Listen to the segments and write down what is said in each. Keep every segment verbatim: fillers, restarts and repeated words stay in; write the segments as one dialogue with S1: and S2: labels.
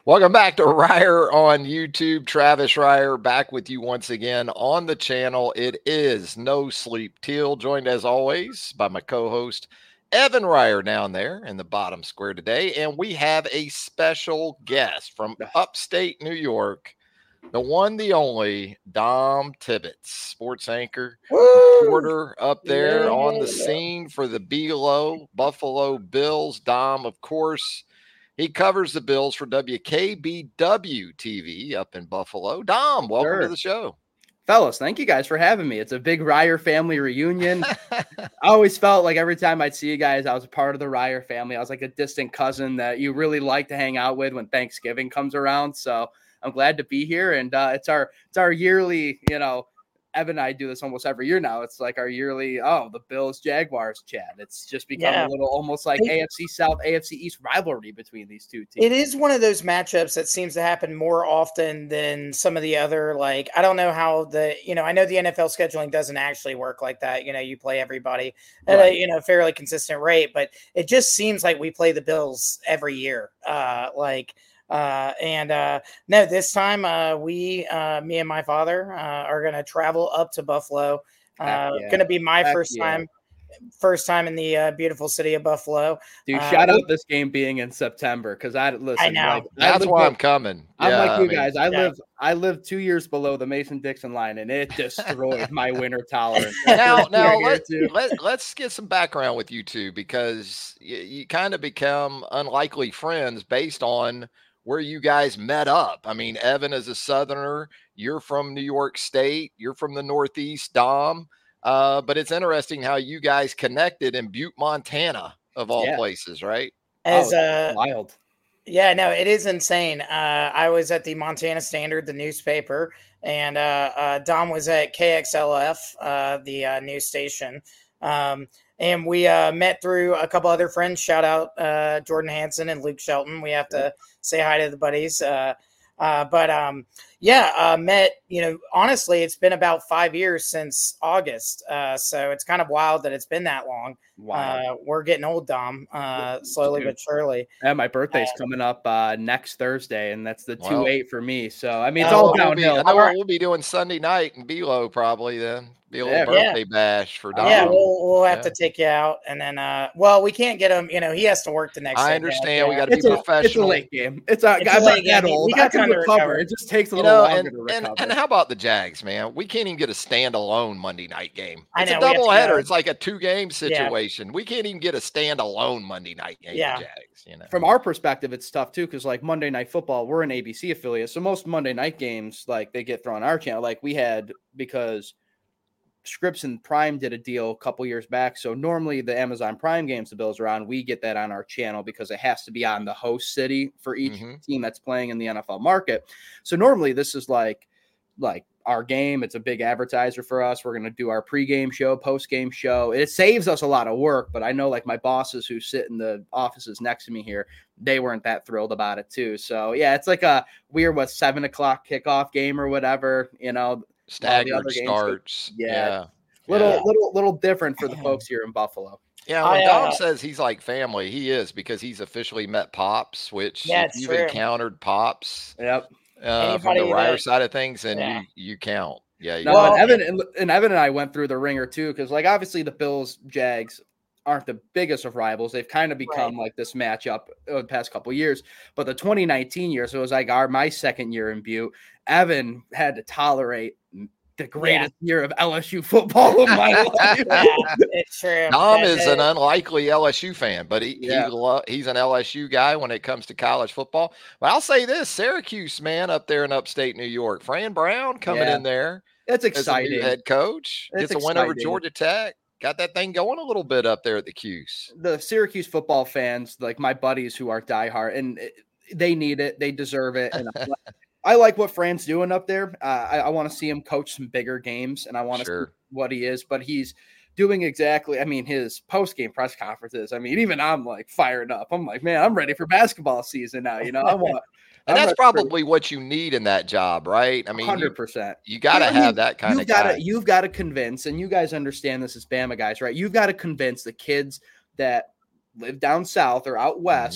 S1: Welcome back to Ryer on YouTube. Travis Ryer back with you once again on the channel. It is No Sleep Till, joined as always by my co-host Evan Ryer down there in the bottom square today. And we have a special guest from upstate New York, the one, the only, Dom Tibbetts, sports anchor, Woo! reporter up there yeah. on the scene for the Below Buffalo Bills. Dom, of course, he covers the Bills for W K B W T V up in Buffalo. Dom, welcome sure. to the show.
S2: Fellas, thank you guys for having me. It's a big Ryer family reunion. I always felt like every time I'd see you guys, I was a part of the Ryer family. I was like a distant cousin that you really like to hang out with when Thanksgiving comes around. So I'm glad to be here. And uh, it's our it's our yearly, you know, Evan and I do this almost every year now. It's like our yearly, oh, the Bills Jaguars chat. It's just become yeah. a little almost like A F C South, A F C East rivalry between these two teams.
S3: It is one of those matchups that seems to happen more often than some of the other, like, I don't know how the, you know, I know the N F L scheduling doesn't actually work like that. You know, you play everybody at right. a, you know, fairly consistent rate, but it just seems like we play the Bills every year. Uh, like, Uh, and, uh, no, this time, uh, we, uh, me and my father, uh, are going to travel up to Buffalo. Uh, yeah. going to be my Heck first yeah. time, first time in the, uh, beautiful city of Buffalo.
S2: Dude,
S3: uh,
S2: shout out this game being in September. Cause I listen,
S3: I know
S2: like,
S1: that's
S2: I
S1: why
S2: up,
S1: I'm coming.
S2: I'm
S1: yeah,
S2: like you
S1: I mean,
S2: guys. I
S3: yeah.
S2: live, I live two years below the Mason-Dixon line and it destroyed my winter tolerance.
S1: now, now let, let, let's get some background with you two, because you, you kind of become unlikely friends based on where you guys met up. I mean, Evan is a Southerner. You're from New York State. You're from the Northeast, Dom. Uh, but it's interesting how you guys connected in Butte, Montana, of all yeah. places, right?
S3: As
S2: oh,
S3: uh,
S2: wild.
S3: Yeah, no, it is insane. Uh, I was at the Montana Standard, the newspaper, and uh, uh, Dom was at K X L F, uh, the uh, news station. Um, and we uh, met through a couple other friends. Shout out uh, Jordan Hansen and Luke Shelton. We have to say hi to the buddies. Uh, uh, but um, yeah, uh, met, you know, honestly, it's been about five years since August. Uh, so it's kind of wild that it's been that long. Wow. Uh, we're getting old, Dom, uh, slowly Dude. but surely.
S2: Yeah, my birthday's uh, coming up uh, next Thursday, and that's the two eight for me. So, I mean, it's
S3: uh,
S2: all
S1: we'll
S2: downhill.
S1: Be, I know what we'll be doing Sunday night in Below probably then. Be a little yeah, birthday yeah. bash for Dom.
S3: Yeah, we'll, we'll have yeah. to take you out. And then, uh, well, we can't get him. You know, he has to work the next
S1: I
S3: day.
S1: understand.
S3: Yeah.
S1: We got to be
S2: it's
S1: professional.
S2: A, it's a late game. It's a,
S3: it's a late game.
S2: Old.
S3: We got
S2: to recover. recover. It just takes a little
S1: you know,
S2: longer
S1: and,
S2: to recover.
S1: And, and how about the Jags, man? We can't even get a standalone Monday night game.
S3: I
S1: It's
S3: know,
S1: a doubleheader. It's like a two-game situation. Yeah. We can't even get a standalone Monday night game
S3: yeah.
S1: for Jags. You know?
S2: From our perspective, it's tough, too, because, like, Monday Night Football, we're an A B C affiliate, so most Monday night games, like, they get thrown on our channel. Like, we had, because – Scripps and Prime did a deal a couple years back. So normally the Amazon Prime games the Bills are on, we get that on our channel because it has to be on the host city for each mm-hmm. team that's playing in the N F L market. So normally this is like, like our game. It's a big advertiser for us. We're going to do our pregame show, postgame show. It saves us a lot of work, but I know like my bosses who sit in the offices next to me here, they weren't that thrilled about it too. So yeah, it's like a weird, what, seven o'clock kickoff game or whatever, you know,
S1: staggered starts.
S2: Yeah.
S1: yeah.
S2: Little,
S1: yeah.
S2: little, little different for the folks here in Buffalo.
S1: Yeah. When I, Dom uh, says he's like family, he is, because he's officially met Pops, which
S3: yeah,
S1: you've
S3: true.
S1: encountered Pops
S2: yep.
S1: uh, from the Ryer side of things, and yeah. you, you count. Yeah. You
S2: no, well, and Evan and, and Evan and I went through the ringer too. Cause like, obviously the Bills Jags aren't the biggest of rivals. They've kind of become right. like this matchup over the past couple of years, but the twenty nineteen year, so it was like our, my second year in Butte, Evan had to tolerate the greatest yeah. year of L S U football of my life.
S3: Yeah, it's true.
S1: Dom
S3: That's
S1: is
S3: it.
S1: an unlikely L S U fan, but he,
S2: yeah.
S1: he lo- he's an L S U guy when it comes to college football. But I'll say this, Syracuse, man, up there in upstate New York, Fran Brown coming
S2: yeah.
S1: in there.
S2: That's exciting.
S1: As a new head coach.
S2: It's
S1: Gets a
S2: exciting.
S1: win over Georgia Tech. Got that thing going a little bit up there at the Cuse.
S2: The Syracuse football fans, like my buddies who are diehard, and they need it. They deserve it. And I like what Fran's doing up there. Uh, I, I want to see him coach some bigger games, and I want to
S1: sure.
S2: see what he is. But he's doing exactly, I mean, his post-game press conferences. I mean, even I'm like fired up. I'm like, man, I'm ready for basketball season now. You know, I want.
S1: And
S2: I'm
S1: that's probably for, what you need in that job, right? I mean,
S2: one hundred percent.
S1: You, you got to
S2: yeah,
S1: have
S2: I mean,
S1: that kind
S2: you've
S1: of
S2: gotta,
S1: guy.
S2: You've got to convince, and you guys understand this as Bama guys, right? You've got to convince the kids that live down south or out west. Mm-hmm.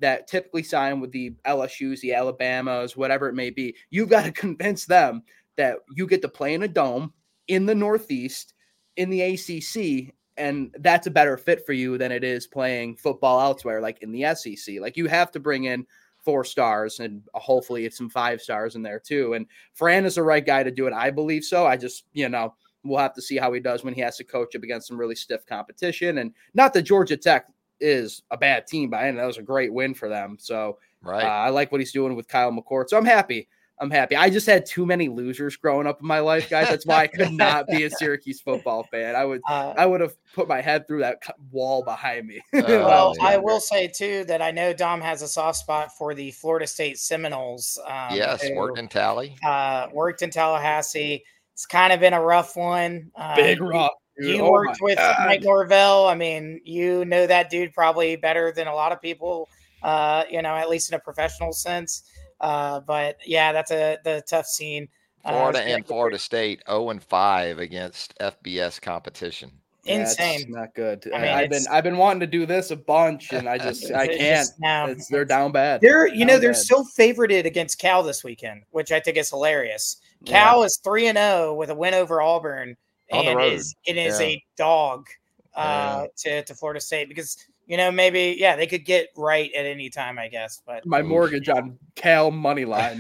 S2: that typically sign with the L S Us, the Alabamas, whatever it may be. You've got to convince them that you get to play in a dome in the Northeast in the A C C, and that's a better fit for you than it is playing football elsewhere, like in the S E C. Like, you have to bring in four stars, and hopefully it's some five stars in there too. And Fran is the right guy to do it. I believe so. I just, you know, we'll have to see how he does when he has to coach up against some really stiff competition. And not that Georgia Tech is a bad team by any. That was a great win for them. So
S1: right.
S2: uh, I like what he's doing with Kyle McCord. So I'm happy. I'm happy. I just had too many losers growing up in my life, guys. That's why I could not be a Syracuse football fan. I would, uh, I would have put my head through that wall behind me.
S3: Uh, well, I will say too that I know Dom has a soft spot for the Florida State Seminoles.
S1: Um, yes, who, worked in Tally.
S3: Uh, worked in Tallahassee. It's kind of been a rough one.
S2: Um, Big rough.
S3: You, you oh worked with God. Mike Norvell. I mean, you know that dude probably better than a lot of people. Uh, you know, at least in a professional sense. Uh, but yeah, that's a the tough scene.
S1: Florida
S3: uh,
S1: and Florida State zero and five against F B S competition.
S3: Insane.
S2: That's not good. I mean, I've been I've been wanting to do this a bunch, and I just I can't.
S3: Now,
S2: it's, they're down bad.
S3: They're you
S2: down
S3: know they're
S2: bad.
S3: still favorited against Cal this weekend, which I think is hilarious. Cal yeah. is three and zero with a win over Auburn,
S1: on
S3: and
S1: the road.
S3: Is, it is
S1: yeah.
S3: a dog uh, yeah. to to Florida State because. You know, maybe, yeah, they could get right at any time, I guess. But
S2: my mortgage on Cal money line.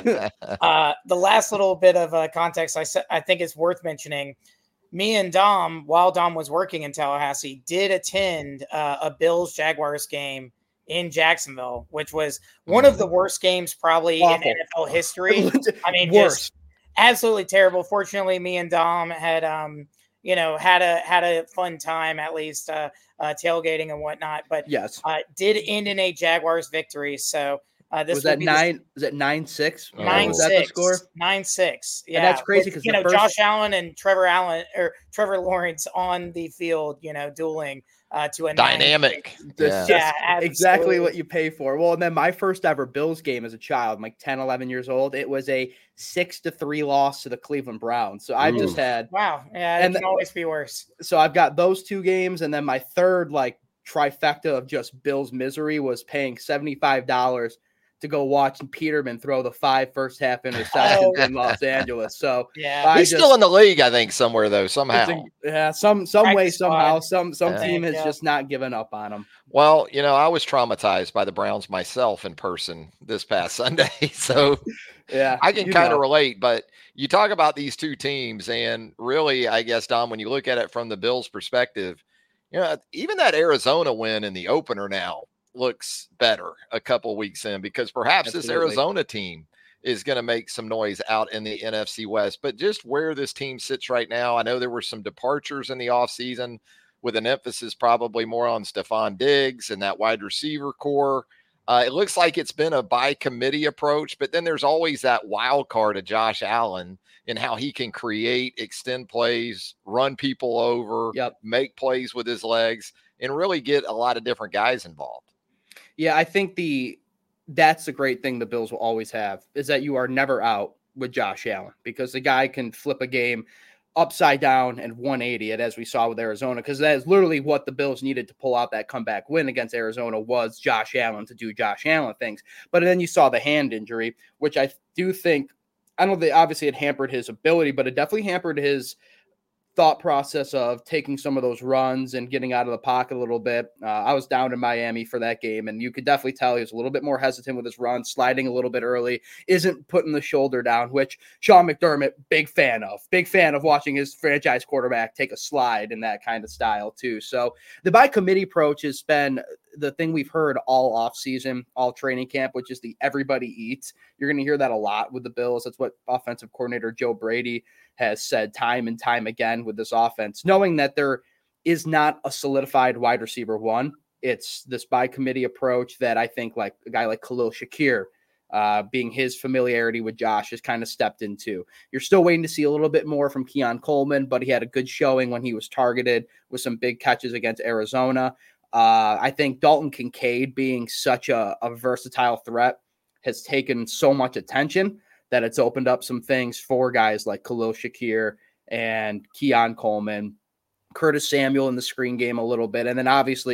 S3: uh, the last little bit of uh, context I, I think is worth mentioning. Me and Dom, while Dom was working in Tallahassee, did attend uh, a Bills-Jaguars game in Jacksonville, which was one of the worst games probably Awful. in N F L history. I mean,
S2: worst.
S3: just absolutely terrible. Fortunately, me and Dom had um, – you know, had a had a fun time, at least uh, uh, tailgating and whatnot. But
S2: yes,
S3: uh, did end in a Jaguars victory. So uh, this
S2: was that nine. Was it nine six?
S3: Nine
S2: was
S3: six.
S2: That the score?
S3: Nine six. Yeah,
S2: and that's crazy because
S3: you know
S2: first...
S3: Josh Allen and Trevor Allen or Trevor Lawrence on the field, you know, dueling. Uh, to a
S1: dynamic,
S3: yeah, yeah
S2: exactly what you pay for. Well, and then my first ever Bills game as a child, I'm like ten, eleven years old. It was a six to three loss to the Cleveland Browns. So I just had
S3: wow, yeah, it and can th- always be worse.
S2: So I've got those two games, and then my third like trifecta of just Bills misery was paying seventy-five dollars to go watch Peterman throw the five first half interceptions oh. in Los Angeles. So
S3: yeah,
S1: he's just, still in the league, I think, somewhere though. Somehow,
S2: a, yeah, some some Practice way, somehow,
S3: squad.
S2: some some
S1: yeah.
S2: team has
S3: yeah.
S2: just not given up on him.
S1: Well, you know, I was traumatized by the Browns myself in person this past Sunday, so
S2: yeah,
S1: I can kind
S2: know.
S1: of relate. But you talk about these two teams, and really, I guess, Dom, when you look at it from the Bills' perspective, you know, even that Arizona win in the opener now looks better a couple weeks in because perhaps
S2: Absolutely.
S1: this Arizona team is going to make some noise out in the N F C West. But just where this team sits right now, I know there were some departures in the offseason with an emphasis probably more on Stephon Diggs and that wide receiver core. Uh, it looks like it's been a by committee approach, but then there's always that wild card of Josh Allen and how he can create, extend plays, run people over,
S2: yep.
S1: make plays with his legs, and really get a lot of different guys involved.
S2: Yeah, I think the that's the great thing the Bills will always have is that you are never out with Josh Allen because the guy can flip a game upside down and one eighty it, as we saw with Arizona, because that is literally what the Bills needed to pull out that comeback win against Arizona was Josh Allen to do Josh Allen things. But then you saw the hand injury, which I do think, I don't think obviously it hampered his ability, but it definitely hampered his thought process of taking some of those runs and getting out of the pocket a little bit. Uh, I was down in Miami for that game, and you could definitely tell he was a little bit more hesitant with his run, sliding a little bit early, isn't putting the shoulder down, which Sean McDermott, big fan of. Big fan of watching his franchise quarterback take a slide in that kind of style too. So the by committee approach has been the thing we've heard all offseason, all training camp, which is the everybody eats. You're going to hear that a lot with the Bills. That's what offensive coordinator Joe Brady has said time and time again with this offense, knowing that there is not a solidified wide receiver one. It's this by committee approach that I think like a guy like Khalil Shakir, uh, being his familiarity with Josh, has kind of stepped into. You're still waiting to see a little bit more from Keon Coleman, but he had a good showing when he was targeted with some big catches against Arizona. Uh, I think Dalton Kincaid being such a, a versatile threat has taken so much attention that it's opened up some things for guys like Khalil Shakir and Keon Coleman, Curtis Samuel in the screen game a little bit. And then obviously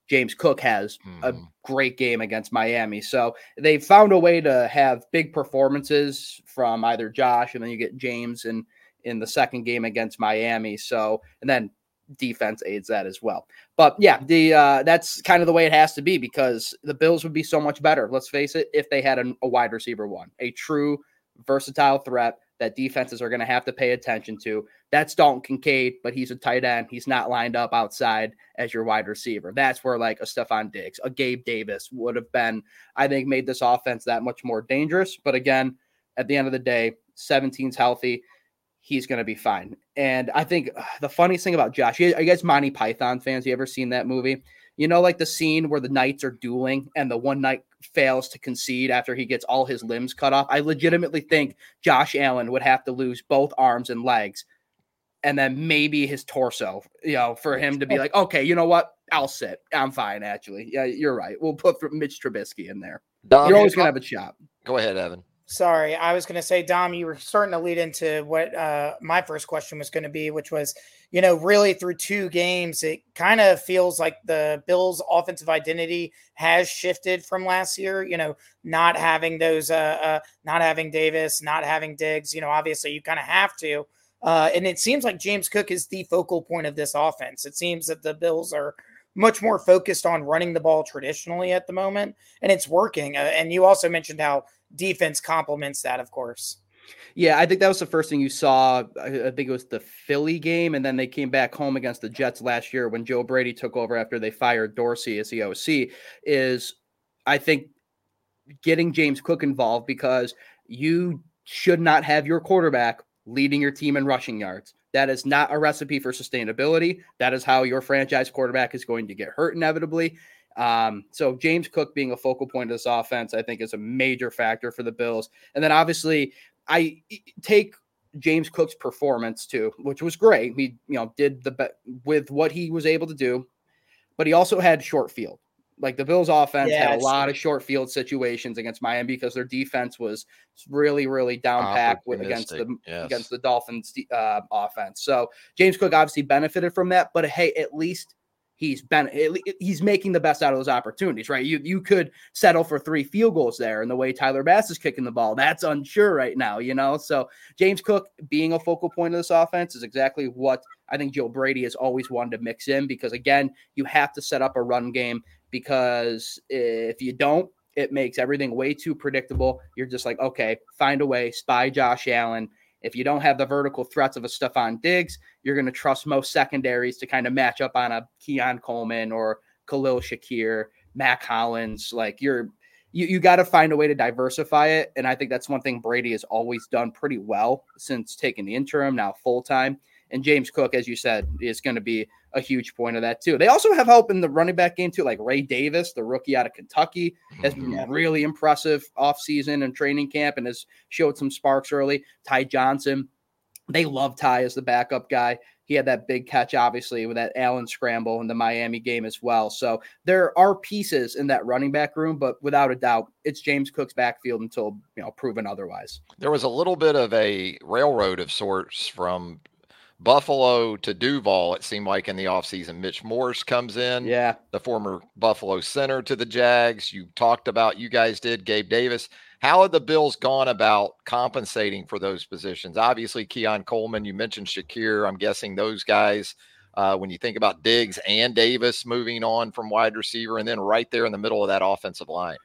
S2: James Cook has
S1: mm-hmm.
S2: a great game against Miami. So they found a way to have big performances from either Josh, and then you get James in, in the second game against Miami. So, and then defense aids that as well. But yeah, the uh, that's kind of the way it has to be, because the Bills would be so much better, let's face it, if they had a, a wide receiver one, a true versatile threat that defenses are going to have to pay attention to. That's Dalton Kincaid, but he's a tight end. He's not lined up outside as your wide receiver. That's where like a Stephon Diggs, a Gabe Davis would have been, I think, made this offense that much more dangerous. But again, at the end of the day, seventeen's healthy. He's going to be fine. And I think uh, the funniest thing about Josh, are you guys Monty Python fans? You ever seen that movie? You know, like the scene where the knights are dueling and the one knight fails to concede after he gets all his limbs cut off. I legitimately think Josh Allen would have to lose both arms and legs and then maybe his torso, you know, for him to be like, okay, you know what? I'll sit. I'm fine, actually. Yeah, you're right. We'll put Mitch Trubisky in there.
S1: Dom,
S2: you're always going to have a shot.
S1: Go ahead, Evan.
S3: Sorry, I was going to say, Dom, you were starting to lead into what uh, my first question was going to be, which was, you know, really through two games, it kind of feels like the Bills' offensive identity has shifted from last year. You know, not having those, uh, uh, not having Davis, not having Diggs. You know, obviously you kind of have to, uh, and it seems like James Cook is the focal point of this offense. It seems that the Bills are much more focused on running the ball traditionally at the moment, and it's working. Uh, and you also mentioned how defense complements that, of course.
S2: Yeah, I think that was the first thing you saw. I think it was the Philly game, and then they came back home against the Jets last year when Joe Brady took over after they fired Dorsey as the O C, is I think getting James Cook involved, because you should not have your quarterback leading your team in rushing yards. That is not a recipe for sustainability. That is how your franchise quarterback is going to get hurt inevitably. Um, so James Cook being a focal point of this offense, I think, is a major factor for the Bills. And then obviously I take James Cook's performance too, which was great. He, you know, did the be- with what he was able to do, but he also had short field. Like the Bills offense yeah, had a lot true. of short field situations against Miami because their defense was really, really down packed with against the yes. against the Dolphins uh, offense. So James Cook obviously benefited from that, but hey, at least he's been he's making the best out of those opportunities, right? You you could settle for three field goals there, and the way Tyler Bass is kicking the ball, that's unsure right now, you know. So James Cook being a focal point of this offense is exactly what I think Joe Brady has always wanted to mix in, because again, you have to set up a run game, because if you don't, it makes everything way too predictable. You're just like, okay, find a way, spy Josh Allen. If you don't have the vertical threats of a Stephon Diggs, you're going to trust most secondaries to kind of match up on a Keon Coleman or Khalil Shakir, Mac Hollins. Like you're, you, you got to find a way to diversify it. And I think that's one thing Brady has always done pretty well since taking the interim, now full-time. And James Cook, as you said, is going to be a huge point of that too. They also have help in the running back game too, like Ray Davis, the rookie out of Kentucky, has been yeah. really impressive offseason and training camp and has showed some sparks early. Ty Johnson, they love Ty as the backup guy. He had that big catch, obviously, with that Allen scramble in the Miami game as well. So there are pieces in that running back room, but without a doubt, it's James Cook's backfield until, you know, proven otherwise.
S1: There was a little bit of a railroad of sorts from Buffalo to Duval, it seemed like, in the offseason. Mitch Morse comes in,
S2: yeah,
S1: the former Buffalo center, to the Jags. You talked about, you guys did, Gabe Davis. How have the Bills gone about compensating for those positions? Obviously, Keon Coleman, you mentioned Shakir. I'm guessing those guys, uh, when you think about Diggs and Davis moving on from wide receiver, and then right there in the middle of that offensive line.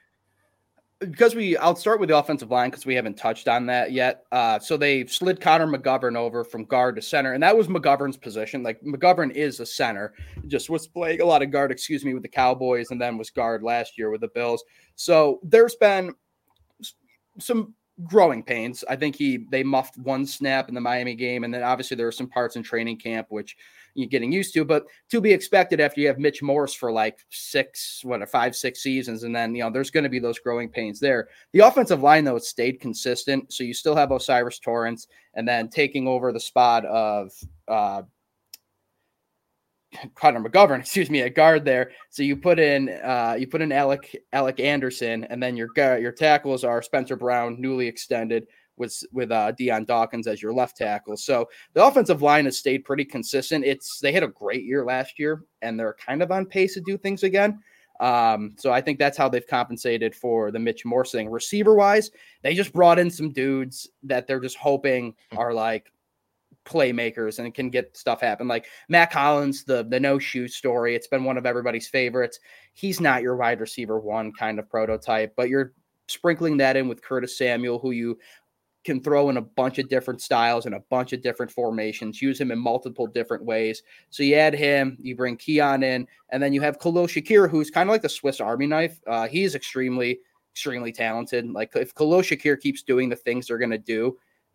S2: Because we, I'll start with the offensive line because we haven't touched on that yet. Uh, so they slid Connor McGovern over from guard to center, and that was McGovern's position. Like McGovern is a center, just was playing a lot of guard, excuse me, with the Cowboys, and then was guard last year with the Bills. So there's been some growing pains. I think he they muffed one snap in the Miami game, and then obviously there were some parts in training camp which you're getting used to, but to be expected after you have Mitch Morse for like six, what, five, six seasons. And then, you know, there's going to be those growing pains there. The offensive line, though, it stayed consistent. So you still have Osiris Torrance, and then taking over the spot of uh, Connor McGovern, excuse me, at guard there. So you put in, uh, you put in Alec, Alec Anderson, and then your, your tackles are Spencer Brown, newly extended, with with uh, Deion Dawkins as your left tackle. So the offensive line has stayed pretty consistent. It's they had a great year last year, and they're kind of on pace to do things again. Um, so I think that's how they've compensated for the Mitch Morse thing. Receiver wise, they just brought in some dudes that they're just hoping are like playmakers and can get stuff happen. Like Matt Collins, the the no shoe story. It's been one of everybody's favorites. He's not your wide receiver one kind of prototype, but you're sprinkling that in with Curtis Samuel, who you can throw in a bunch of different styles and a bunch of different formations, use him in multiple different ways. So you add him, you bring Keon in, and then you have Khalil Shakir, who's kind of like the Swiss Army knife. Uh, he's extremely, extremely talented. Like if Khalil Shakir keeps doing the things they're going to do,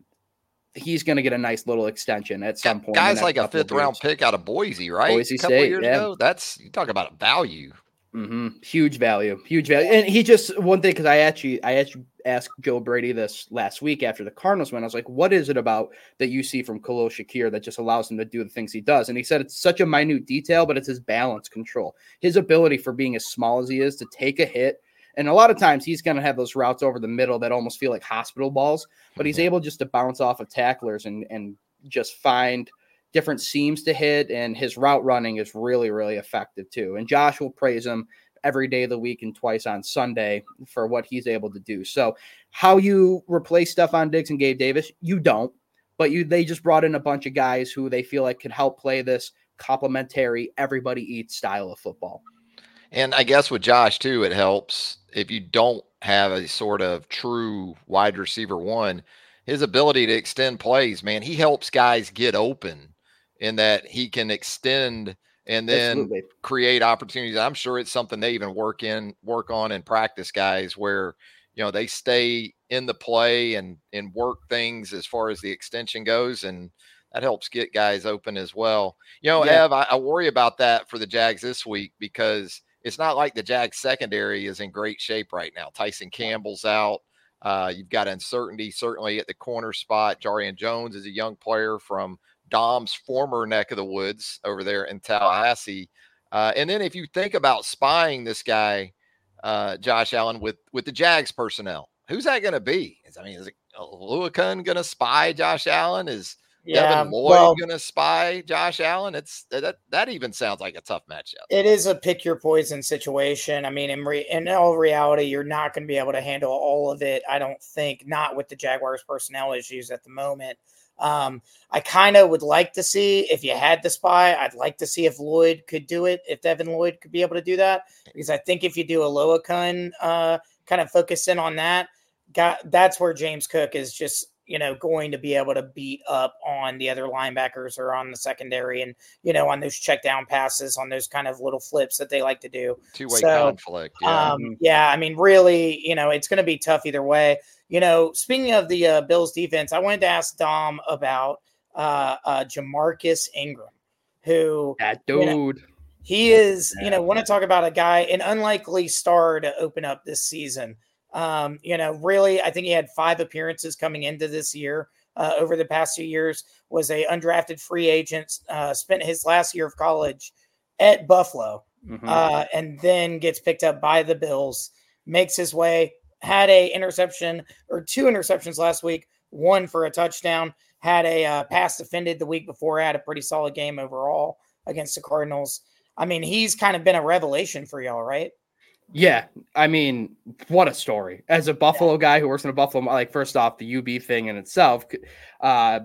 S2: he's going to get a nice little extension at some point.
S1: Guys like a fifth round pick out of Boise, right?
S2: Boise
S1: a couple
S2: State,
S1: years
S2: yeah.
S1: ago. That's, you talk about a value.
S2: Mm-hmm. Huge value, huge value. And he just, one thing, because I actually, I actually asked Joe Brady this last week after the Cardinals win. I was like, what is it about that you see from Khalil Shakir that just allows him to do the things he does? And he said it's such a minute detail, but it's his balance control, his ability for being as small as he is to take a hit. And a lot of times he's going to have those routes over the middle that almost feel like hospital balls, but he's able just to bounce off of tacklers and, and just find different seams to hit. And his route running is really, really effective too. And Josh will praise him every day of the week and twice on Sunday for what he's able to do. So how you replace Stephon Diggs and Gabe Davis, you don't, but you, they just brought in a bunch of guys who they feel like could help play this complementary, everybody eats style of football.
S1: And I guess with Josh too, it helps if you don't have a sort of true wide receiver one, his ability to extend plays, man, he helps guys get open in that he can extend and then Absolutely. create opportunities. I'm sure it's something they even work in, work on in practice, guys, where, you know, they stay in the play and, and work things as far as the extension goes. And that helps get guys open as well. You know, yeah. Ev, I, I worry about that for the Jags this week because it's not like the Jags secondary is in great shape right now. Tyson Campbell's out. Uh, you've got uncertainty certainly at the corner spot. Jarian Jones is a young player from Dom's former neck of the woods over there in Tallahassee. Uh, and then if you think about spying this guy, uh, Josh Allen, with, with the Jags personnel, who's that going to be? Is, I mean, is it Oluokun going to spy Josh Allen? Is yeah, Devin Lloyd well, going to spy Josh Allen? It's that that even sounds like a tough matchup.
S3: It is a pick your poison situation. I mean, in, re, in all reality, you're not going to be able to handle all of it. I don't think, not with the Jaguars personnel issues at the moment. Um, I kind of would like to see if you had the spy, I'd like to see if Lloyd could do it, if Devin Lloyd could be able to do that, because I think if you do a Oluokun, uh, kind of focus in on that, got, that's where James Cook is just, you know, going to be able to beat up on the other linebackers or on the secondary and, you know, on those check down passes, on those kind of little flips that they like to do.
S1: Two-way so, conflict. Yeah.
S3: Um, yeah. I mean, really, you know, it's going to be tough either way. You know, speaking of the uh, Bills defense, I wanted to ask Dom about uh, uh, Jamarcus Ingram, who
S2: that dude,
S3: you know, he is, you know, want to talk about a guy, an unlikely star to open up this season. Um, you know, really, I think he had five appearances coming into this year. Uh, over the past few years, was a undrafted free agent, uh, spent his last year of college at Buffalo, mm-hmm. uh, and then gets picked up by the Bills, makes his way, had a interception or two interceptions last week, one for a touchdown, had a uh, pass defended the week before, had a pretty solid game overall against the Cardinals. I mean, he's kind of been a revelation for y'all, right?
S2: Yeah, I mean, what a story. As a Buffalo yeah. guy who works in a Buffalo, like first off, the U B thing in itself, uh,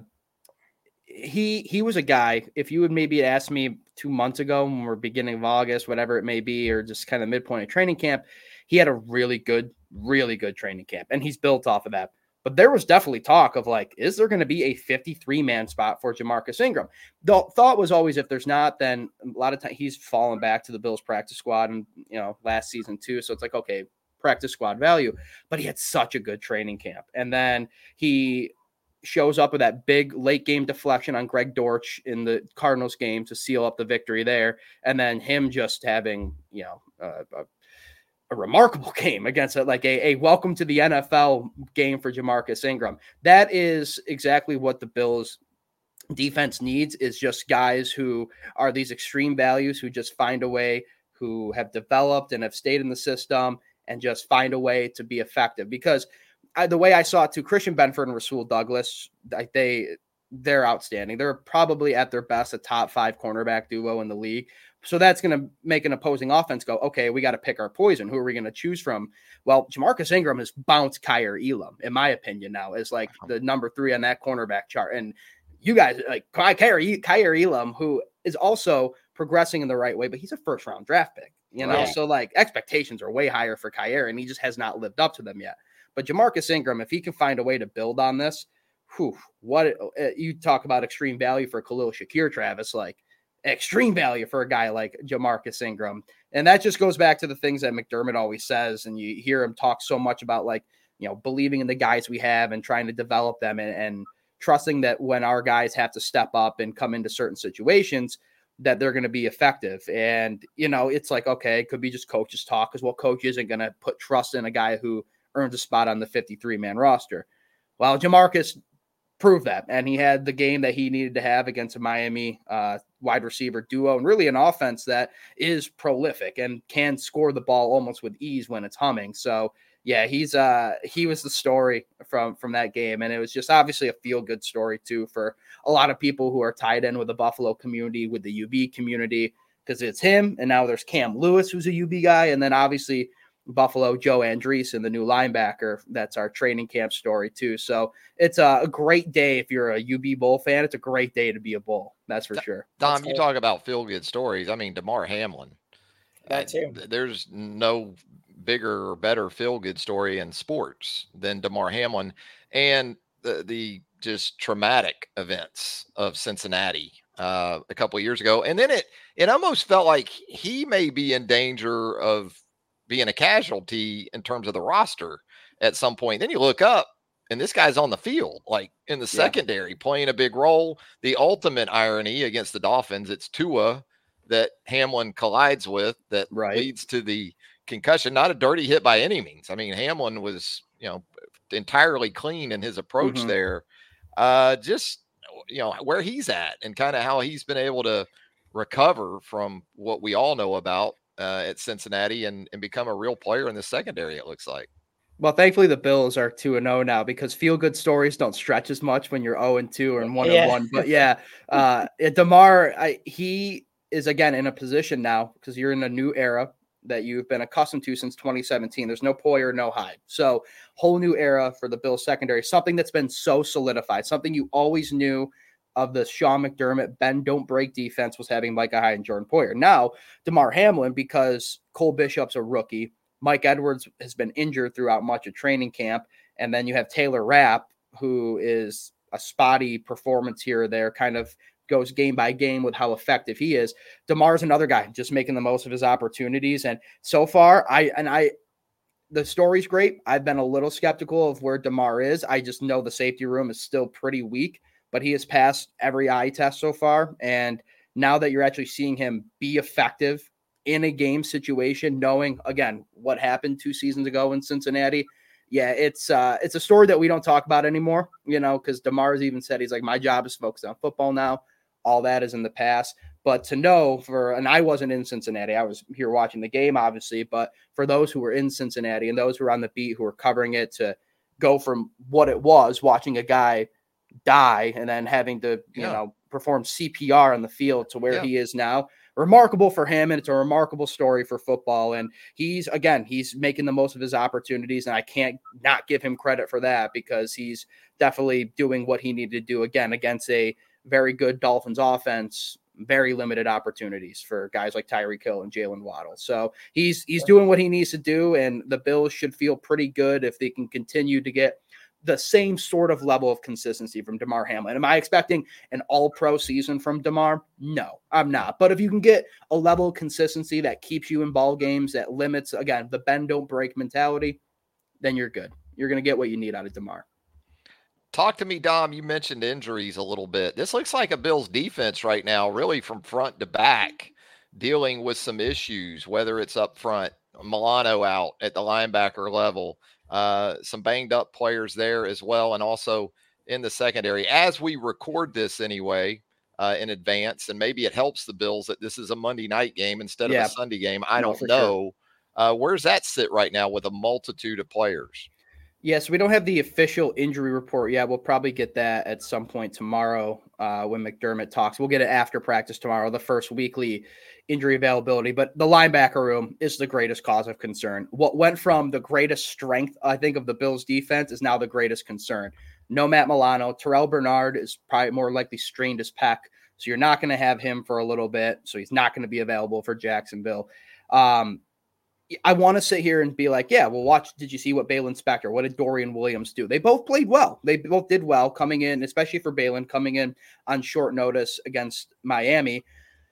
S2: he he was a guy, if you would maybe ask me two months ago when we're beginning of August, whatever it may be, or just kind of midpoint of training camp, he had a really good, really good training camp, and he's built off of that. But there was definitely talk of like, is there going to be a fifty-three man spot for Jamarcus Ingram? The thought was always, if there's not, then a lot of times he's fallen back to the Bills practice squad and, you know, last season too. So it's like, okay, practice squad value, but he had such a good training camp. And then he shows up with that big late game deflection on Greg Dortch in the Cardinals game to seal up the victory there. And then him just having, you know, uh, a, a remarkable game against it, like a, a welcome to the N F L game for Jamarcus Ingram. That is exactly what the Bills defense needs, is just guys who are these extreme values, who just find a way, who have developed and have stayed in the system and just find a way to be effective. Because I, the way I saw it too, Christian Benford and Rasul Douglas, like they, they're outstanding. They're probably at their best a top five cornerback duo in the league. So that's going to make an opposing offense go, okay, we got to pick our poison. Who are we going to choose from? Well, Jamarcus Ingram has bounced Kaiir Elam, in my opinion, now is like the number three on that cornerback chart. And you guys like Kaiir, Kaiir Elam, who is also progressing in the right way, but he's a first round draft pick, you know? Right. So like expectations are way higher for Kaiir, and he just has not lived up to them yet. But Jamarcus Ingram, if he can find a way to build on this, whew, what uh, you talk about extreme value for Khalil Shakir, Travis, like extreme value for a guy like Jamarcus Ingram. And that just goes back to the things that McDermott always says. And you hear him talk so much about like, you know, believing in the guys we have and trying to develop them and, and trusting that when our guys have to step up and come into certain situations, that they're going to be effective. And, you know, it's like, okay, it could be just coaches talk because, well, coach isn't going to put trust in a guy who earns a spot on the fifty-three man roster. Well, Jamarcus proved that, and he had the game that he needed to have against a Miami uh, wide receiver duo, and really an offense that is prolific and can score the ball almost with ease when it's humming. So yeah, he's uh he was the story from from that game, and it was just obviously a feel good story too for a lot of people who are tied in with the Buffalo community, with the U B community, because it's him, and now there's Cam Lewis, who's a U B guy, and then obviously Buffalo, Joe Andreessen, the new linebacker. That's our training camp story too. So it's a, a great day. If you're a U B Bull fan, it's a great day to be a Bull. That's for sure.
S1: Dom, you talk about feel good stories. I mean, Damar Hamlin,
S3: that too.
S1: Uh, there's no bigger or better feel good story in sports than Damar Hamlin and the, the just traumatic events of Cincinnati uh, a couple of years ago. And then it, it almost felt like he may be in danger of being a casualty in terms of the roster at some point. Then you look up and this guy's on the field, like in the secondary, yeah. playing a big role. The ultimate irony against the Dolphins, it's Tua that Hamlin collides with that right. leads to the concussion. Not a dirty hit by any means. I mean, Hamlin was, you know, entirely clean in his approach mm-hmm. there. Uh, just, you know, where he's at and kind of how he's been able to recover from what we all know about Uh, at Cincinnati and, and become a real player in the secondary, it looks like.
S2: Well, thankfully the Bills are two and oh now because feel-good stories don't stretch as much when you're oh and two or one and one. But yeah, uh, Damar, I, he is, again, in a position now because you're in a new era that you've been accustomed to since twenty seventeen. There's no Poyer, no Hyde. So whole new era for the Bills secondary, something that's been so solidified, something you always knew of the Sean McDermott, bend, don't break defense was having Micah Hyde and Jordan Poyer. Now, Damar Hamlin, because Cole Bishop's a rookie, Mike Edwards has been injured throughout much of training camp, and then you have Taylor Rapp, who is a spotty performance here or there, kind of goes game by game with how effective he is. Damar's another guy just making the most of his opportunities, and so far, I and I, the story's great. I've been a little skeptical of where Damar is. I just know the safety room is still pretty weak, but he has passed every eye test so far. And now that you're actually seeing him be effective in a game situation, knowing, again, what happened two seasons ago in Cincinnati, yeah, it's uh, it's a story that we don't talk about anymore, you know, because Damar's even said, he's like, my job is focused on football now. All that is in the past. But to know for, and I wasn't in Cincinnati, I was here watching the game, obviously, but for those who were in Cincinnati and those who were on the beat, who were covering it, to go from what it was, watching a guy die and then having to, you yeah. know, perform C P R on the field to where yeah. he is now. Remarkable for him, and it's a remarkable story for football. And he's, again, he's making the most of his opportunities, and I can't not give him credit for that because he's definitely doing what he needed to do, again, against a very good Dolphins offense, very limited opportunities for guys like Tyreek Hill and Jalen Waddle. So he's he's doing what he needs to do, and the Bills should feel pretty good if they can continue to get the same sort of level of consistency from Damar Hamlin. Am I expecting an all-pro season from Damar? No, I'm not. But if you can get a level of consistency that keeps you in ball games, that limits, again, the bend, don't break mentality, then you're good. You're going to get what you need out of Damar.
S1: Talk to me, Dom. You mentioned injuries a little bit. This looks like a Bills defense right now, really from front to back, dealing with some issues, whether it's up front, Milano out at the linebacker level, Uh, some banged up players there as well. And also in the secondary, as we record this anyway, uh, in advance, and maybe it helps the Bills that this is a Monday night game instead yeah. of a Sunday game. I no, don't know. Sure. Uh, where's that sit right now with a multitude of players?
S2: Yes, we don't have the official injury report yet. We'll probably get that at some point tomorrow uh, when McDermott talks. We'll get it after practice tomorrow, the first weekly injury availability. But the linebacker room is the greatest cause of concern. What went from the greatest strength, I think, of the Bills' defense is now the greatest concern. No Matt Milano. Terrell Bernard is probably more likely strained his pec, so you're not going to have him for a little bit. So he's not going to be available for Jacksonville. Um, I want to sit here and be like, yeah, well, watch. Did you see what Balin Spector? What did Dorian Williams do? They both played well. They both did well coming in, especially for Balin, coming in on short notice against Miami.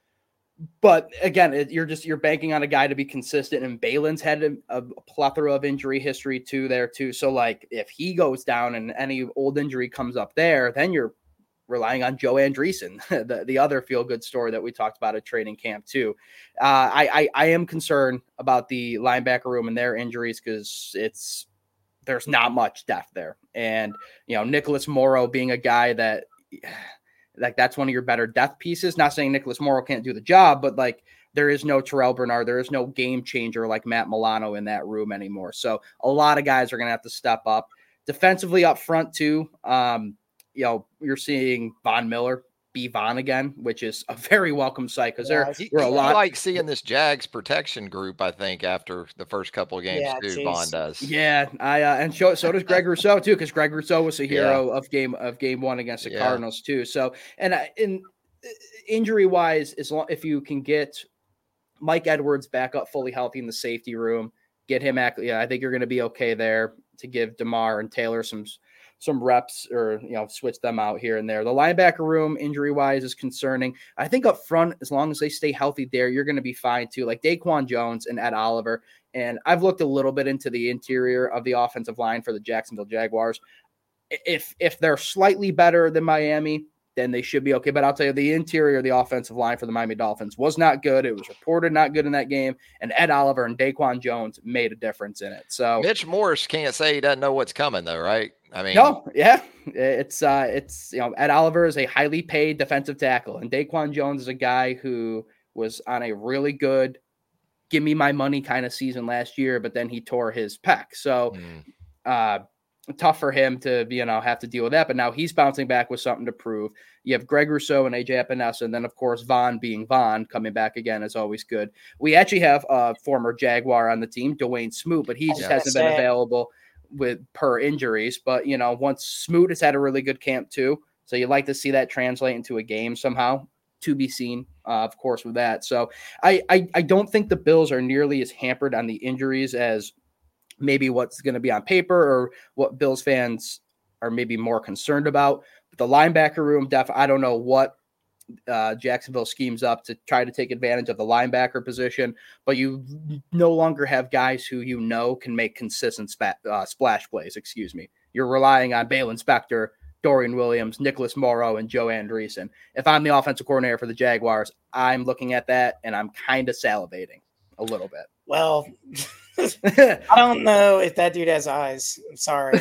S2: But again, it, you're just you're banking on a guy to be consistent, and Balin's had a, a plethora of injury history too there too. So like, if he goes down and any old injury comes up there, then you're relying on Joe Andreessen, the, the other feel-good story that we talked about at training camp too. Uh, I, I I am concerned about the linebacker room and their injuries because it's there's not much depth there. And, you know, Nicholas Morrow being a guy that, like, that's one of your better depth pieces. Not saying Nicholas Morrow can't do the job, but, like, there is no Terrell Bernard. There is no game changer like Matt Milano in that room anymore. So a lot of guys are going to have to step up. Defensively up front too, um, you know, you're seeing Von Miller be Von again, which is a very welcome sight because
S3: Yeah,
S2: there
S1: He,
S2: were a
S1: he
S2: lot.
S1: like seeing this Jags protection group, I think, after the first couple of games
S3: Yeah,
S1: too.
S3: geez.
S1: Vaughn does.
S2: Yeah, I uh, and so, so does Greg Rousseau too, because Greg Rousseau was a hero of game of game one against the
S1: Yeah.
S2: Cardinals too. So, and uh, in injury wise, as long if you can get Mike Edwards back up fully healthy in the safety room, get him back. Yeah, I think you're going to be okay there to give DeMar and Taylor some some reps, or, you know, switch them out here and there. The linebacker room injury wise is concerning. I think up front, as long as they stay healthy there, you're going to be fine too. Like Daquan Jones and Ed Oliver. And I've looked a little bit into the interior of the offensive line for the Jacksonville Jaguars. If if they're slightly better than Miami, then they should be okay. But I'll tell you, the interior of the offensive line for the Miami Dolphins was not good. It was reported not good in that game. And Ed Oliver and Daquan Jones made a difference in it. So
S1: Mitch Morse can't say he doesn't know what's coming, though, right? I mean,
S2: no, yeah, it's uh, it's you know, Ed Oliver is a highly paid defensive tackle, and Daquan Jones is a guy who was on a really good, give me my money kind of season last year, but then he tore his pec. So,
S1: mm.
S2: uh, tough for him to, you know, have to deal with that. But now he's bouncing back with something to prove. You have Greg Rousseau and A J Epinesa, and then of course Vaughn being Vaughn coming back again is always good. We actually have a former Jaguar on the team, Dwayne Smoot, but he just
S1: Yeah.
S2: hasn't been available with per injuries. But, you know, once Smoot has had a really good camp too, so you'd like to see that translate into a game somehow. To be seen, uh, of course, with that. So I, I I don't think the Bills are nearly as hampered on the injuries as maybe what's going to be on paper or what Bills fans are maybe more concerned about. But the linebacker room, def I don't know what uh, Jacksonville schemes up to try to take advantage of the linebacker position, but you no longer have guys who you know can make consistent spat, uh, splash plays. Excuse me. You're relying on Balin Spector, Dorian Williams, Nicholas Morrow, and Joe Andreessen. If I'm the offensive coordinator for the Jaguars, I'm looking at that and I'm kind of salivating a little bit.
S3: Well, I don't know if that dude has eyes. I'm sorry.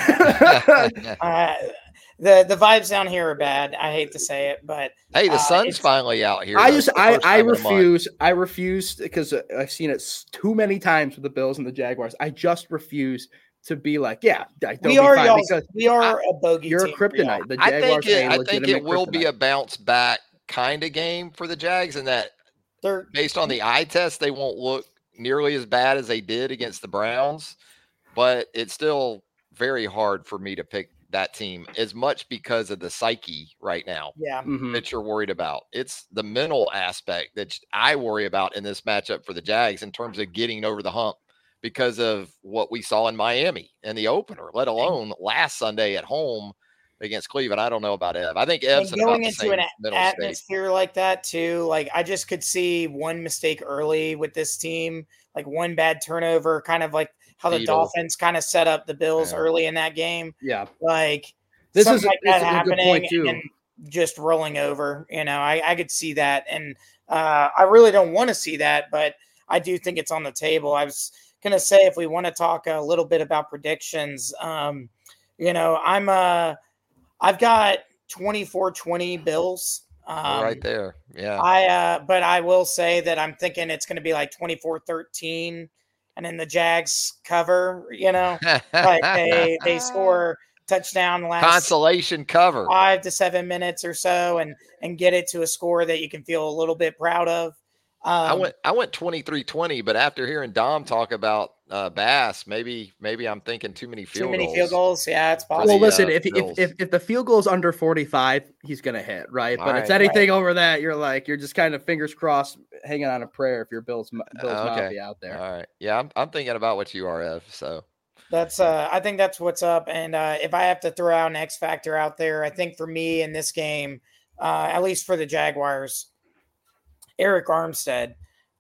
S3: uh, the the vibes down here are bad. I hate to say it, but
S1: hey, the
S3: uh,
S1: sun's finally out here.
S2: I
S1: though,
S2: just
S1: for the
S2: I
S1: first
S2: I
S1: time in a month.
S2: refuse I refuse because I've seen it too many times with the Bills and the Jaguars. I just refuse to be like, yeah, I
S3: we
S2: don't
S3: are
S2: be fine
S3: y'all,
S2: because
S3: we are
S1: I-
S3: a bogey.
S2: you're a
S3: team for y'all.
S2: kryptonite. The
S1: I
S2: Jaguars
S1: think it,
S2: are a
S1: I think it
S2: legitimate
S1: will be
S2: kryptonite.
S1: a bounce back kind of game for the Jags, and that
S3: They're
S1: based on the eye test, they won't look nearly as bad as they did against the Browns. But it's still very hard for me to pick that team as much because of the psyche right now
S3: yeah.
S2: Mhm.
S1: that you're worried about. It's the mental aspect that I worry about in this matchup for the Jags in terms of getting over the hump because of what we saw in Miami in the opener, let alone last Sunday at home against Cleveland. I don't know about Ev. I think Ev's
S3: And
S1: in about
S3: going
S1: the
S3: into
S1: same
S3: an
S1: mental state.
S3: atmosphere like that too, like I just could see one mistake early with this team, like one bad turnover, kind of like how the
S1: Beetle.
S3: Dolphins kind of set up the Bills
S1: Yeah.
S3: early in that game.
S2: Yeah,
S3: Like
S2: this
S3: something
S2: is
S3: like
S2: this
S3: that
S2: is a good
S3: happening
S2: point too.
S3: and just rolling over. You know, I, I could see that, and uh, I really don't want to see that, but I do think it's on the table. I was gonna say if we want to talk a little bit about predictions, um, you know, I'm uh, I've got twenty-four twenty Bills. Um,
S1: right there. Yeah.
S3: I uh, but I will say that I'm thinking it's going to be like twenty-four thirteen, and then the Jags cover, you know, like they they score touchdown the last
S1: consolation cover
S3: five to seven minutes or so, and and get it to a score that you can feel a little bit proud of. Um,
S1: I went I went twenty-three twenty, but after hearing Dom talk about uh, Bass, maybe maybe I'm thinking too many field
S3: too many
S1: goals.
S3: field goals. Yeah, it's possible.
S2: Well,
S1: the,
S2: listen,
S1: uh,
S2: if, if
S1: Bills.
S2: if if the field goal is under forty-five, he's gonna hit, right?
S1: All
S2: but
S1: right.
S2: it's anything over that, you're like you're just kind of fingers crossed, hanging on a prayer if your Bills Bills
S1: Uh, okay.
S2: Mafia out there.
S1: All right. Yeah, I'm I'm thinking about what you are, Ev. So
S3: That's uh I think that's what's up. And uh if I have to throw out an X factor out there, I think for me in this game, uh, at least for the Jaguars, Eric Armstead.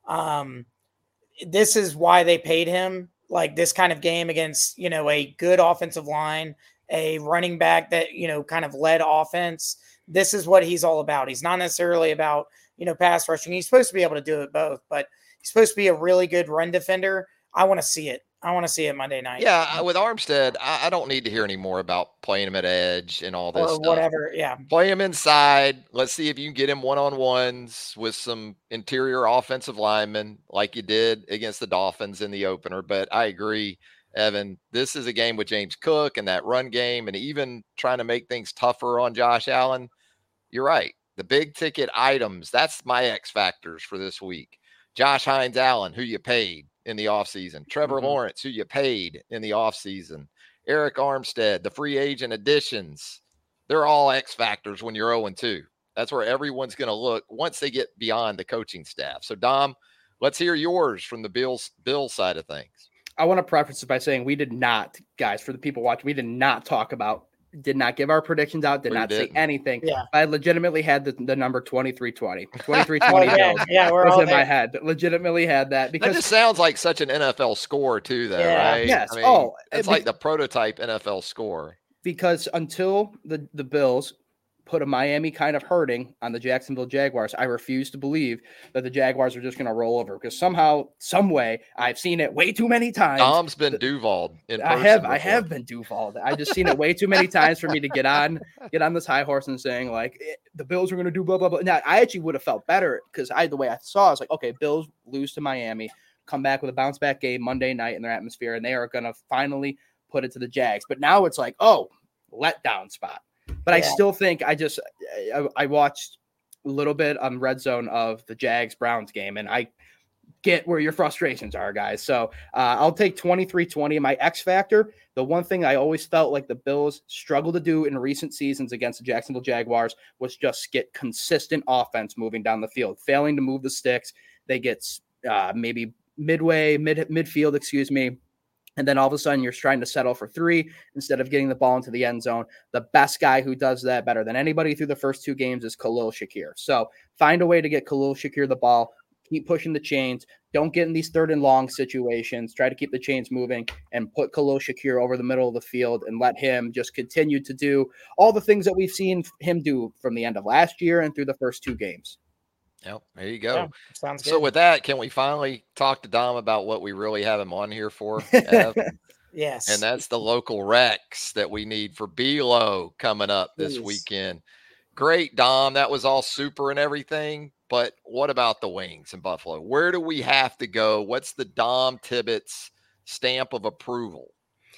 S3: Um, this is why they paid him. Like this kind of game against, you know, a good offensive line, a running back that, you know, kind of led offense. This is what he's all about. He's not necessarily about, you know, pass rushing. He's supposed to be able to do it both, but he's supposed to be a really good run defender. I want to see it. I want to see it Monday night.
S1: yeah, with Armstead, I, I don't need to hear any more about playing him at edge and all this
S3: or
S1: stuff.
S3: whatever. Yeah.
S1: Play him inside. Let's see if you can get him one-on-ones with some interior offensive linemen like you did against the Dolphins in the opener. But I agree, Evan, this is a game with James Cook and that run game and even trying to make things tougher on Josh Allen. You're right. The big ticket items, that's my X factors for this week. Josh Hines Allen, who you paid in the offseason. Trevor
S2: Mhm.
S1: Lawrence, who you paid in the offseason. Eric Armstead, the free agent additions. They're all X factors when you're oh and two. That's where everyone's going to look once they get beyond the coaching staff. So, Dom, let's hear yours from the Bills Bills side of things.
S2: I want to preface it by saying we did not, guys, for the people watching, we did not talk about, did not give our predictions out, did
S1: We
S2: not say
S1: didn't.
S2: anything.
S3: Yeah.
S2: I legitimately had the, the number twenty-three twenty. twenty-three
S3: Oh,
S2: twenty
S3: yeah.
S2: Bills
S3: Yeah. We're
S2: was
S3: all
S2: in my
S3: there.
S2: head. Legitimately had that
S1: That
S2: because
S1: just sounds like such an N F L score, too, though,
S3: Yeah.
S1: right?
S2: Yes.
S1: I mean,
S2: Oh,
S1: it's
S2: it-
S1: like the prototype N F L score.
S2: because until the, the Bills put a Miami kind of hurting on the Jacksonville Jaguars, I refuse to believe that the Jaguars are just going to roll over because somehow, some way, I've seen it way too many times.
S1: Dom's been Duval in
S2: I
S1: person
S2: have, I
S1: before.
S2: have been Duval. I just seen it way too many times for me to get on, get on this high horse and saying like eh, the Bills are going to do blah blah blah. Now I actually would have felt better because I the way I saw, I was like, okay, Bills lose to Miami, come back with a bounce back game Monday night in their atmosphere, and they are going to finally put it to the Jags. But now it's like, oh, letdown spot. But I
S3: Yeah.
S2: still think I just I, I watched a little bit on Red Zone of the Jags Browns game, and I get where your frustrations are, guys. So uh, I'll take twenty-three twenty. My X factor, the one thing I always felt like the Bills struggled to do in recent seasons against the Jacksonville Jaguars was just get consistent offense moving down the field, failing to move the sticks. They get uh, maybe midway, mid midfield, excuse me. And then all of a sudden you're trying to settle for three instead of getting the ball into the end zone. The best guy who does that better than anybody through the first two games is Khalil Shakir. So find a way to get Khalil Shakir the ball. Keep pushing the chains. Don't get in these third and long situations. Try to keep the chains moving and put Khalil Shakir over the middle of the field and let him just continue to do all the things that we've seen him do from the end of last year and through the first two games.
S1: Yep, there you go.
S3: Yeah, sounds good.
S1: So with that, can we finally talk to Dom about what we really have him on here for? Ev?
S3: yes.
S1: And that's the local Rex that we need for B-Lo coming up this
S3: Please.
S1: weekend. Great, Dom. That was all super and everything. But what about the wings in Buffalo? Where do we have to go? What's the Dom Tibbetts stamp of approval?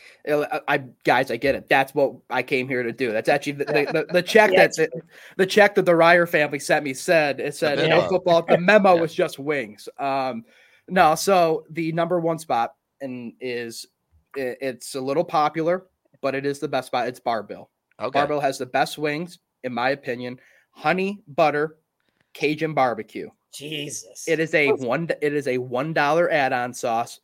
S2: I, I guys, I get it. That's what I came here to do. That's actually the, the, the, the check
S3: Yeah,
S2: that the, the check that the Ryer family sent me said it said
S1: The
S2: no
S1: memo.
S2: football. The memo
S1: Yeah.
S2: was just wings. Um, no, so the number one spot and is it, it's a little popular, but it is the best spot. It's Bar-Bill.
S1: Okay.
S2: Bar-Bill has the best wings, in my opinion. Honey butter, Cajun barbecue.
S3: Jesus.
S2: It is a one. It is a one dollar add-on sauce.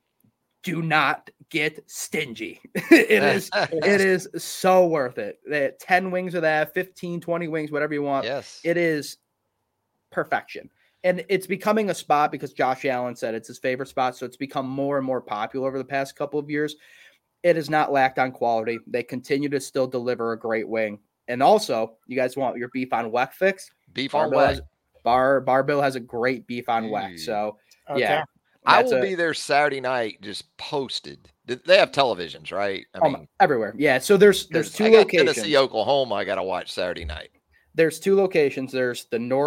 S2: Do not get stingy. it is. It is so worth it. They had ten wings of that, fifteen, twenty wings, whatever you want.
S1: Yes.
S2: It is perfection. And it's becoming a spot because Josh Allen said it's his favorite spot. So it's become more and more popular over the past couple of years. It has not lacked on quality. They continue to still deliver a great wing. And also, you guys want your beef on weck fix?
S1: Beef on
S2: Bar-Bill
S1: wet.
S2: has, Bar Bar-Bill has a great beef on weck.
S1: Ooh.
S2: So
S3: Okay.
S2: yeah.
S1: I
S2: that's
S1: will
S2: a-
S1: be there Saturday night just posted. They have televisions, right? I
S2: um,
S1: mean,
S2: everywhere. Yeah. So there's there's
S1: 'cause
S2: two
S1: I got
S2: locations.
S1: Tennessee, Oklahoma, I got to watch Saturday night.
S2: There's two locations. There's the north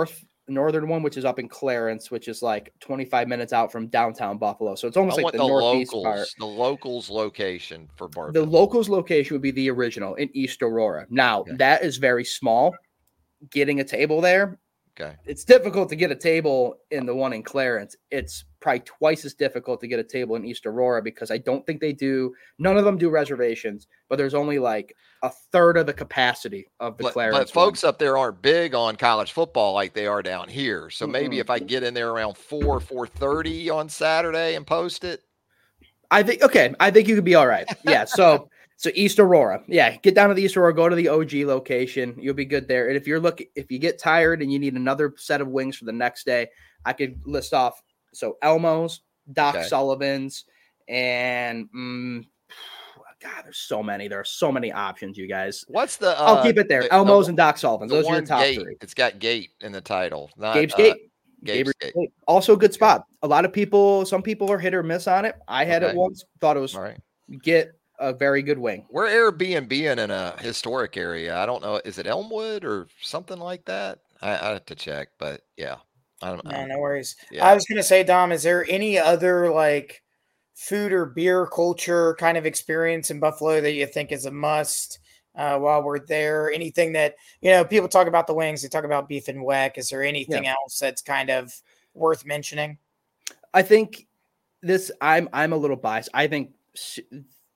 S2: northern one, which is up in Clarence, which is like twenty-five minutes out from downtown Buffalo. So it's almost
S1: I
S2: like
S1: want
S2: the,
S1: the
S2: northeast
S1: locals,
S2: part.
S1: the locals location for Barville.
S2: The locals location would be the original in East Aurora. Now,
S1: Okay.
S2: that is very small. Getting a table there,
S1: Okay.
S2: it's difficult to get a table in the one in Clarence. It's probably twice as difficult to get a table in East Aurora because I don't think they do. None of them do reservations, but there's only like a third of the capacity of the
S1: But,
S2: Clarence.
S1: but folks up there aren't big on college football like they are down here. So maybe
S2: Mm-mm.
S1: if I get in there around four, four thirty on Saturday and post it.
S2: I think okay. I think you could be all right. Yeah. So so East Aurora. Yeah. Get down to the East Aurora, go to the O G location. You'll be good there. And if you're looking, if you get tired and you need another set of wings for the next day, I could list off. So Elmo's, Doc
S1: Okay.
S2: Sullivan's, and mm, God, there's so many. There are so many options, you guys.
S1: What's the? Uh,
S2: I'll keep it there.
S1: the-
S2: Elmo's
S1: the-
S2: and Doc Sullivan's.
S1: the
S2: Those are your
S1: one
S2: top
S1: gate.
S2: three.
S1: It's got gate in the title. Not,
S2: Gabe's
S1: uh,
S2: Gate.
S1: Gabe's
S2: Gabe's
S1: Gate.
S2: Gate. Also a good spot. A lot of people, some people are hit or miss on it. I had
S1: Okay.
S2: it once, thought it was
S1: All right.
S2: get a very good wing.
S1: We're Airbnb in a historic area. I don't know. Is it Elmwood or something like that? I, I have to check, but yeah. I don't
S3: No,
S1: know.
S3: no worries.
S1: Yeah.
S3: I was going to say, Dom, is there any other like food or beer culture kind of experience in Buffalo that you think is a must uh, while we're there? Anything that, you know, people talk about the wings, they talk about beef and weck. Is there anything else that's kind of worth mentioning?
S2: I think this. I'm I'm a little biased. I think Sy-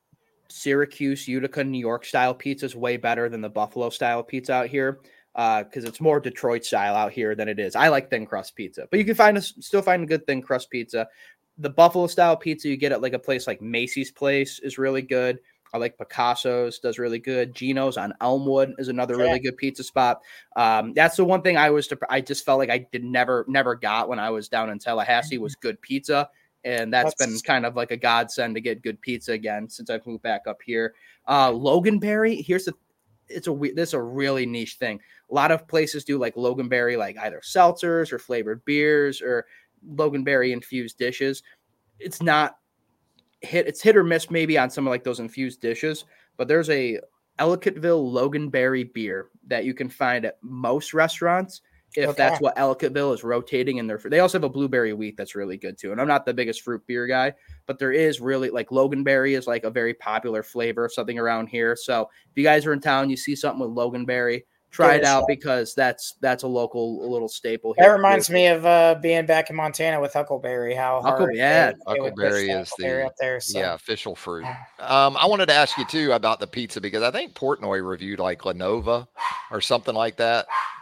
S2: Syracuse, Utica, New York style pizza is way better than the Buffalo style pizza out here because it's more Detroit style out here than it is. I like thin crust pizza, but you can find a, still find a good thin crust pizza. The Buffalo style pizza you get at like a place like Macy's Place is really good. I like Picasso's, does really good. Gino's on Elmwood is another
S3: Yeah.
S2: really good pizza spot. Um, that's the one thing I was, I just felt like I did never, never got when I was down in Tallahassee was good pizza. And that's
S3: That's-
S2: been kind of like a godsend to get good pizza again since I've moved back up here. Uh, Loganberry, here's the, it's a, we- this is a really niche thing. A lot of places do like Loganberry, like either seltzers or flavored beers or Loganberry infused dishes. It's not hit, it's hit or miss maybe on some of like those infused dishes, but there's a Ellicottville Loganberry beer that you can find at most restaurants if
S3: Okay.
S2: that's what Ellicottville is rotating in their. They also have a blueberry wheat that's really good too. And I'm not the biggest fruit beer guy, but there is really like Loganberry is like a very popular flavor of something around here. So if you guys are in town, you see something with Loganberry, try
S3: Give
S2: it
S3: it a
S2: out
S3: shot.
S2: because that's that's a local a little staple
S3: That
S2: here.
S3: reminds me of uh, being back in Montana with Huckleberry. How
S2: Huckle-
S3: hard
S2: yeah.
S3: they, they would push
S1: Huckleberry
S3: the
S1: is the-
S3: Huckleberry up there. So.
S1: Yeah, official fruit. Um, I wanted to ask you too about the pizza because I think Portnoy reviewed like Lenova or something like that.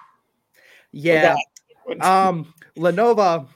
S2: Yeah. Um, Lenovo.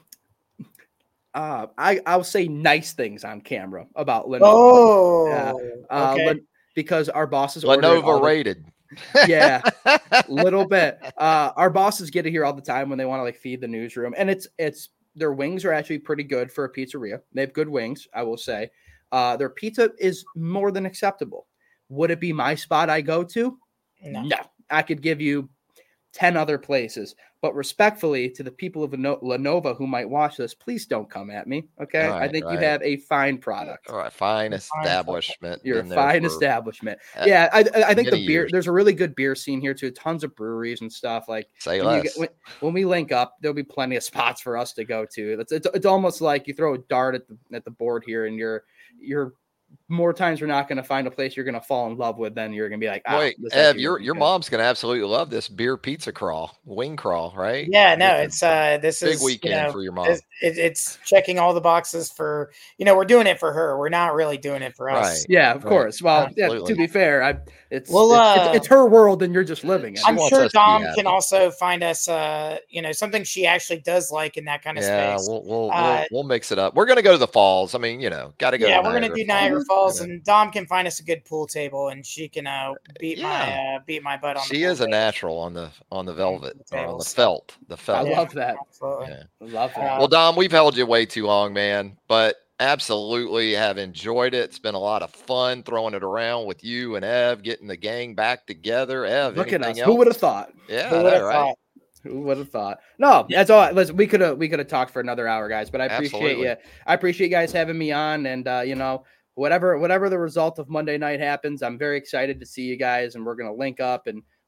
S2: Uh, I I'll say nice things on camera about Lenovo.
S3: Oh,
S2: Yeah. Uh,
S3: okay.
S2: Len- because our bosses order it all
S1: Lenova
S2: the-
S1: rated.
S2: Yeah, little bit. Uh, our bosses get it here all the time when they want to like feed the newsroom, and it's it's their wings are actually pretty good for a pizzeria. They have good wings, I will say. Uh, their pizza is more than acceptable. Would it be my spot I go to?
S3: No.
S2: No, I could give you ten other places. But respectfully to the people of Leno- Lenovo who might watch this, please don't come at me. Okay.
S1: All
S2: I
S1: right,
S2: think you
S1: right.
S2: have a fine product.
S1: All right, fine
S3: Fine
S1: establishment.
S2: You're a
S1: been there
S2: fine
S1: for-
S2: establishment.
S1: uh,
S2: Yeah. I, I I think
S1: many
S2: the beer,
S1: years.
S2: there's a really good beer scene here too. Tons of breweries and stuff. Like
S1: Say
S2: when, you
S1: less.
S2: get, when, when we link up, there'll be plenty of spots for us to go to. It's, it's, it's almost like you throw a dart at the, at the board here and you're, you're, more times we're not going to find a place you're going to fall in love with. Then you're going to be like, ah,
S1: Wait,
S2: this
S1: Ev,
S2: actually
S1: your
S2: would be
S1: your
S2: good.
S1: mom's gonna absolutely love this beer pizza crawl, wing crawl, right?
S3: Yeah, no,
S1: This
S3: it's
S1: is
S3: uh, this
S1: big
S3: is
S1: weekend
S3: you know,
S1: for your mom.
S3: It's, it, it's checking all the boxes for you know we're doing it for her. We're not really doing it for us.
S1: Right.
S2: Yeah, of
S1: Right.
S2: course. Well, yeah, to
S1: Absolutely.
S2: be fair, I it's
S3: Well,
S2: it's, it's,
S3: uh,
S2: it's her world and you're just living it.
S1: She
S3: I'm
S1: wants
S3: sure
S1: us to be
S3: Dom
S1: happy.
S3: can also find us, uh, you know, something she actually does like in that kind of
S1: Yeah,
S3: space.
S1: we'll we'll,
S3: Uh,
S1: we'll we'll mix it up. We're gonna go to the falls. I mean, you know, gotta go.
S3: yeah,
S1: to
S3: we're gonna do Niagara
S1: Falls.
S3: Falls,
S1: You know.
S3: and Dom can find us a good pool table, and she can uh, beat my
S1: Yeah.
S3: uh, beat my butt on.
S1: She
S3: the pool
S1: is a
S3: table.
S1: natural on the on the velvet
S3: the
S1: or on the
S3: tables.
S1: felt. The
S2: I
S1: felt.
S3: Yeah.
S2: love that.
S3: Absolutely.
S1: Yeah.
S2: I love that.
S3: Uh,
S1: Well, Dom, we've held you way too long, man, but absolutely have enjoyed it. It's been a lot of fun throwing it around with you and Ev, getting the gang back together. Ev,
S2: Look at us.
S1: anything
S2: Who
S1: else?
S2: would have thought?
S1: Yeah,
S3: Who
S1: I
S3: would
S1: know,
S3: have
S1: right?
S3: thought?
S2: Who would have thought? No, that's all. Listen, we could have we could have talked for another hour, guys. But I appreciate
S1: Absolutely.
S2: you. I appreciate you guys having me on, and uh, you know, whatever whatever the result of Monday night happens, I'm very excited to see you guys, and we're gonna link up and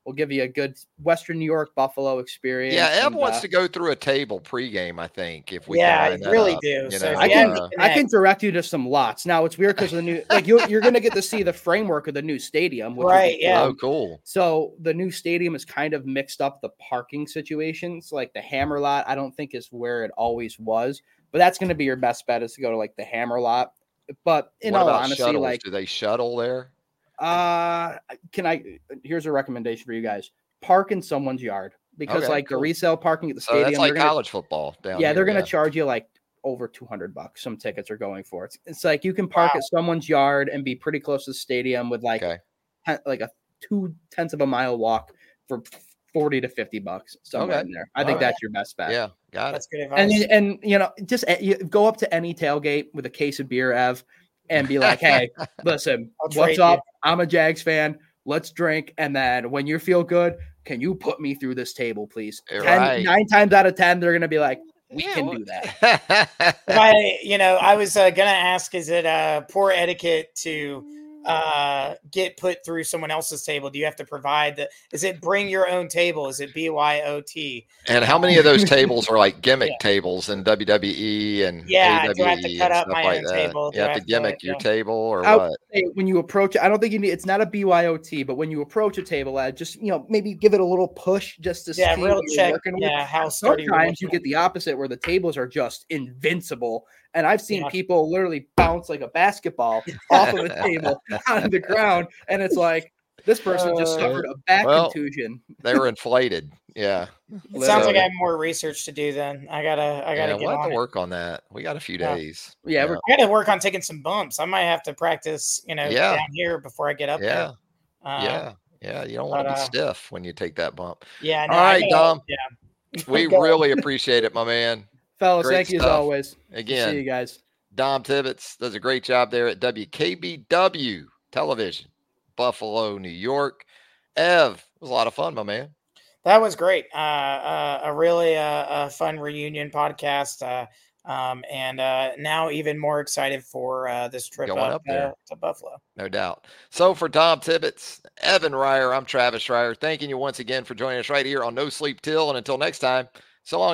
S2: We'll give you a good Western New York Buffalo experience.
S1: Yeah, Ev
S2: and,
S1: wants
S2: uh,
S1: to go through a table pregame, I think, if we
S3: Yeah,
S1: can
S3: I
S1: line that
S3: really
S1: up,
S3: do.
S1: You
S3: So
S1: know,
S2: I can
S1: uh,
S2: I can direct you to some lots. Now it's weird because of the new like you you're gonna get to see the framework of the new stadium, which will be
S3: Right, yeah.
S1: oh,
S2: cool.
S1: cool.
S2: So the new stadium is kind of mixed up the parking situations. Like the Hammer lot, I don't think is where it always was, but that's gonna be your best bet is to go to like the Hammer lot. But in
S1: What
S2: all
S1: about
S2: honesty,
S1: shuttles?
S2: like
S1: Do they shuttle there?
S2: uh can I here's a recommendation for you guys. Park in someone's yard because
S1: Okay,
S2: like
S1: cool.
S2: the resale parking at the
S1: So
S2: stadium,
S1: that's like
S2: they're gonna
S1: college football down
S2: yeah,
S1: here.
S2: they're gonna
S1: yeah.
S2: charge you like over two hundred bucks. Some tickets are going for it. It's like you can park
S3: Wow.
S2: at someone's yard and be pretty close to the stadium with like
S1: Okay.
S2: ten- like a two tenths of a mile walk for forty to fifty bucks somewhere
S1: Okay.
S2: in there. I think
S1: All right.
S2: that's your best bet.
S1: Yeah, got it.
S3: That's good
S2: And
S3: advice.
S2: then- and you know, just uh, you go up to any tailgate with a case of beer, Ev, and be like, "Hey, listen,
S3: I'll
S2: what's
S3: trade
S2: up?
S3: you.
S2: I'm a Jags fan. Let's drink, and then when you feel good, can you put me through this table, please?" Ten,
S1: Right.
S2: Nine times out of ten, they're gonna be like, "We
S1: Yeah,
S2: can
S1: well-
S2: do that."
S3: If I, you know, I was uh, gonna ask, is it uh, poor etiquette to uh, get put through someone else's table? Do you have to provide the? Is it bring your own table? Is it B Y O T?
S1: And how many of those tables are like gimmick
S3: Yeah.
S1: tables in W W E and
S3: Yeah,
S1: A W E
S3: do I have to cut
S1: and
S3: up
S1: stuff
S3: my
S1: like
S3: own
S1: that?
S3: table? Do
S1: You
S3: I
S1: have to
S3: have to-
S1: gimmick your
S3: yeah.
S1: table or
S2: I
S1: what?
S2: would say when you approach it, I don't think you need. It's not a B Y O T, but when you approach a table, uh, just you know maybe give it a little push just to
S3: Yeah,
S2: see
S3: real
S2: what you're
S3: check.
S2: working with.
S3: Yeah, how sturdy. you're
S2: Sometimes you
S3: working
S2: get the opposite where the tables are just invincible. And I've seen
S3: Yeah.
S2: people literally bounce like a basketball off of a table on the ground. And it's like, this person just
S3: Uh,
S2: suffered a back
S1: well,
S2: contusion.
S1: They were inflated. Yeah.
S3: It sounds like
S1: So-
S3: I have more research to do. Then I gotta, I gotta
S1: Yeah,
S3: get
S1: we'll have
S3: on
S1: to
S3: it.
S1: work on that. We got a few
S3: Yeah.
S1: days.
S2: Yeah, we're-
S3: I gotta work on taking some bumps. I might have to practice, you know,
S1: Yeah.
S3: down here before I get up
S1: Yeah.
S3: there. Uh,
S1: Yeah. Yeah. You don't want to
S3: but,
S1: be
S3: uh,
S1: stiff when you take that bump.
S3: Yeah. No,
S1: All
S3: I
S1: right,
S3: gotta-
S1: Dom.
S3: Yeah.
S1: We
S3: Go.
S1: really appreciate it, my man.
S2: Fellas,
S1: Great
S2: thank you as
S1: stuff.
S2: always. See you
S1: Again,
S2: guys.
S1: Dom Tibbetts does a great job there at W K B W Television, Buffalo, New York. Ev, it was a lot of fun, my man.
S3: That was great. Uh, uh, a really uh, a fun reunion podcast. Uh, um, and uh, now even more excited for uh, this trip
S1: Going
S3: up,
S1: up there.
S3: uh, to Buffalo.
S1: No doubt. So for Dom Tibbetts, Evan Ryer, I'm Travis Ryer. Thanking you once again for joining us right here on No Sleep Till. And until next time, so long.